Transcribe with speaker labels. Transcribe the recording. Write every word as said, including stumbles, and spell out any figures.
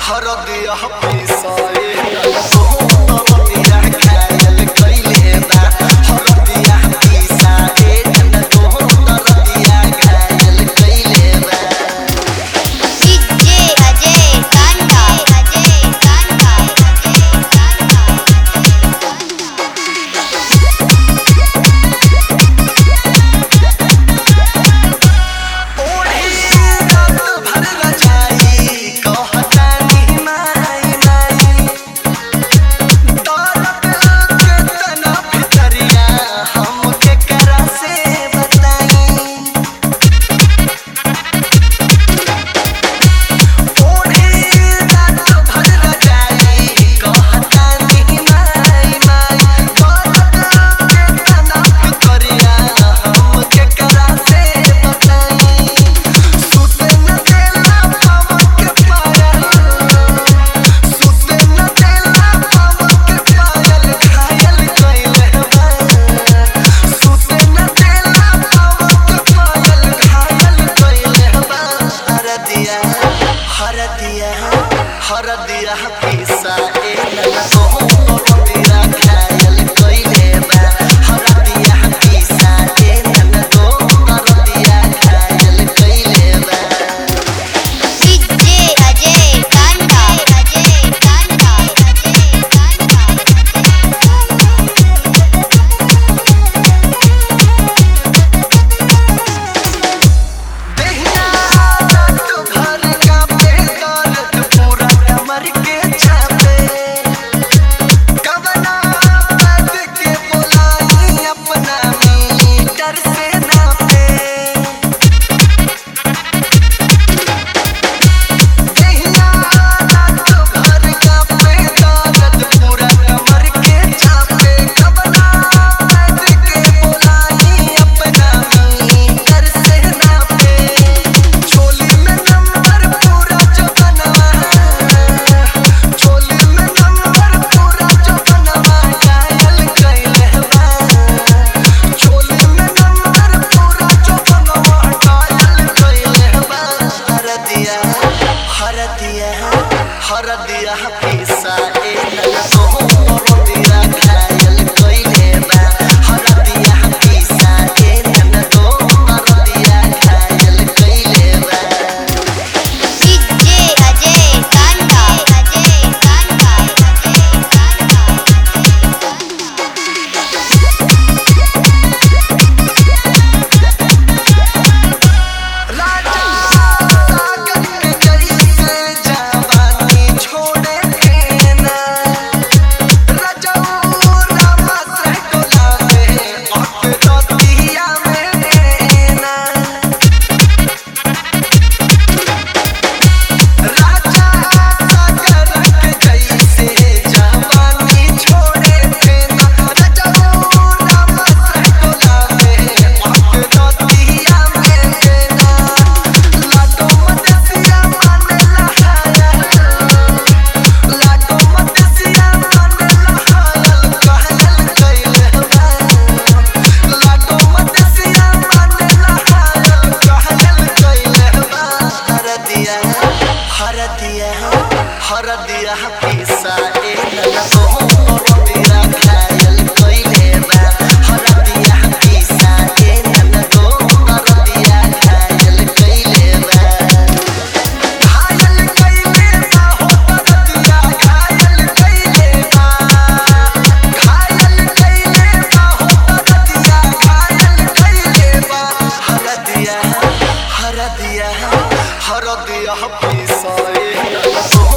Speaker 1: हरदिया पिसाए हरदिया खायल कइले बा हरदिया पिसाए तो हरदिया खायल कइले बा
Speaker 2: डीजे अजय कांडा अजय कांडा अजय हरदिया पिसाए तो हरदिया खायल कइले बा हरदिया पिसाए तो हरदिया खायल कइले बा डीजे अजय कांडा अजय कांडा अजय कांडा
Speaker 1: देहिया रात भर का पे दर्द पूरा कमर के छापे कवना बात के बोलाई अपना मीटर से नापे देहिया रात भर का पे दर्द पूरा कमर के छापे कवना बात के बोलाई अपना मीटर से नापे चोली में नंबर पूरा जो बनवा चोली में नंबर पूरा जो बनवा घायल कइले बा चोली में नंबर पूरा जो बनवा घायल कइले बा हरदिया हरदिया हरदिया पिसाए तो हरदिया खायल कइले बा हरदिया पिसाए तो हरदिया खायल कइले बा
Speaker 2: डीजे अजय कांडा अजय कांडा अजय कांडा
Speaker 1: राजा सागर के जैसे जवानी छोड़े फेना रजऊ रामा से डोलावे अक दतिया में देना राजा सागर के जैसे जवानी छोड़े फेना रजऊ रामा से डोलावे अक दतिया में देना लाडो मदसिया माने लहाया लाडो मदसिया माने लहाया कहल कइले बा लाडो मदसिया माने लहाया कहल कइले बा हरदिया हरदिया हरदिया पिसाए तो हरदिया खायल कइले बा हरदिया पिसाए तो हरदिया खायल कइले बा घायल कइले बा हो हरदिया घायल कइले बा घायल कइले बा हो हरदिया घायल कइले बा हरदिया हरदिया हरदिया पिसाए तो